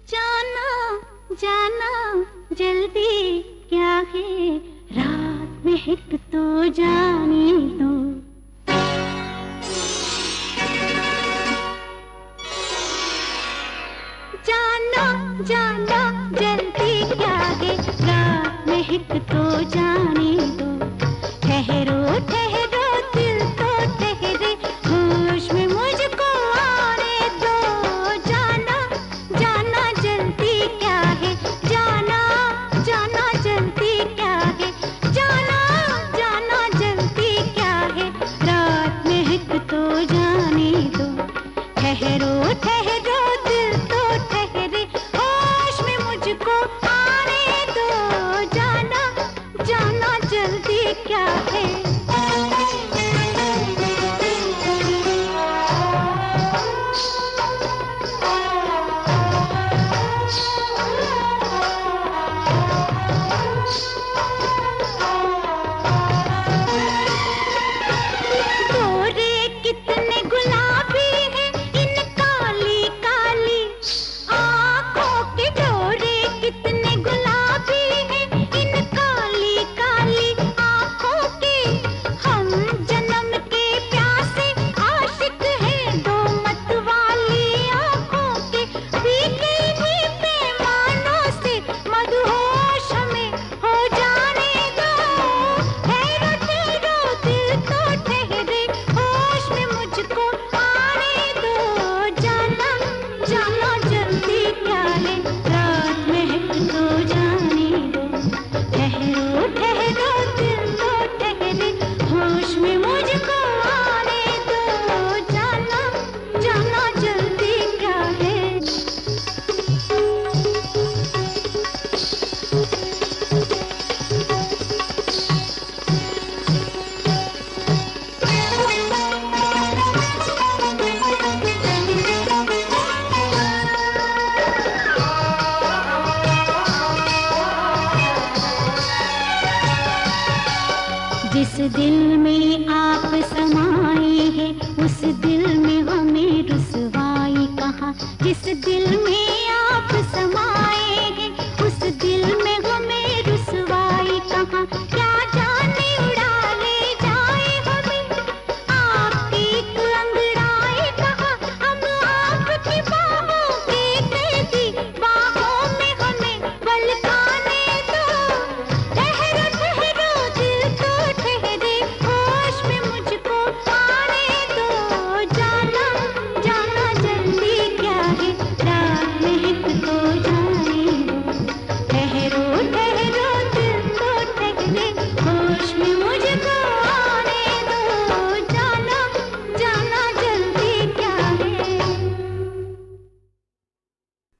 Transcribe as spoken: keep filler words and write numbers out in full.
जाना जाना जल्दी क्या है, रात में हिट तो जाने दो। जाना जाना जल्दी क्या है, रात में हिट तो जाने दो। ठहरो ठहरो दिल तो ठहरे, होश में मुझको आने दो। जाना जाना जल्दी क्या है, जाना जाना जल्दी क्या है, जाना जाना जल्दी क्या है, रात में हिट तो जाने दो। ठहरो ठहरो दिल तो ठहरे, होश में मुझको आने दो। जाना जाना जल्दी क्या है। जिस दिल में आप समाए हैं, उस दिल में हमें रुसवाई कहाँ। जिस दिल में आप समाए